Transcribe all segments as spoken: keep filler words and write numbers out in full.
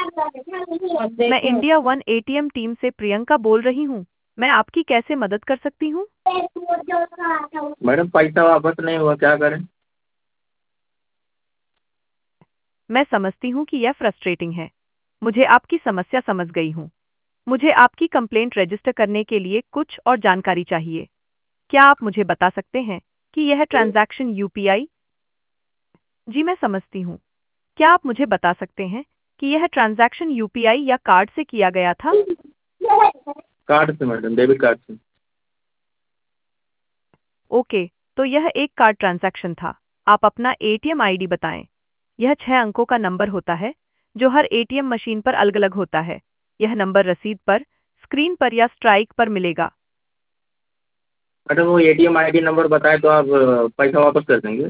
मैं India one ATM team से प्रियंका बोल रही हूँ। मैं आपकी कैसे मदद कर सकती हूँ? मैडम पैसा वापस नहीं हुआ, क्या करें? मैं समझती हूँ कि यह फ्रस्ट्रेटिंग है। मुझे आपकी समस्या समझ गई हूँ। मुझे आपकी कंप्लेंट रजिस्टर करने के लिए कुछ और जानकारी चाहिए। क्या आप मुझे बता सकते हैं कि यह ट्रांजैक्शन यूपीआई? जी मैं समझती हूँ। क्या आप मुझे बता सकते हैं कि यह ट्रांजैक्शन यूपीआई या कार्ड से किया गया था? कार्ड से मैडम, डेबिट कार्ड से। ओके, तो यह एक कार्ड ट्रांजैक्शन था। आप अपना एटीएम आईडी बताएं। यह छह अंकों का नंबर होता है जो हर एटीएम मशीन पर अलग-अलग होता है। यह नंबर रसीद पर, स्क्रीन पर या स्ट्राइक पर मिलेगा। मैडम वो एटीएम आईडी नंबर बताए तो आप अ, पैसा वापस कर देंगे?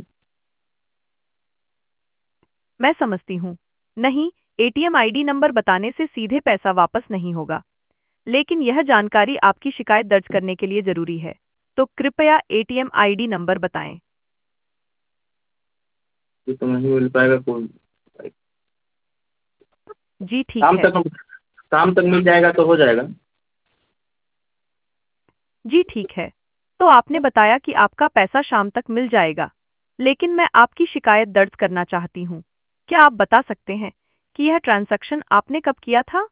मैं समझती हूँ। नहीं, एटीएम आईडी नंबर बताने से सीधे पैसा वापस नहीं होगा, लेकिन यह जानकारी आपकी शिकायत दर्ज करने के लिए जरूरी है। तो कृपया एटीएम आईडी नंबर बताएं। ये तो नहीं मिल पाएगा कोई। जी ठीक शाम है। तक शाम तक मिल जाएगा तो हो जाएगा। जी ठीक है। तो आपने बताया कि आपका पैसा शाम तक मिल जाएगा, लेकिन मैं आपकी शिकायत दर्ज करना चाहती हूँ। क्या आप बता सकते हैं कि यह ट्रांजैक्शन आपने कब किया था?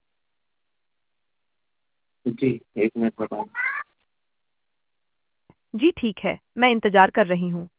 जी, एक मिनट बताओ। जी ठीक है, मैं इंतजार कर रही हूँ।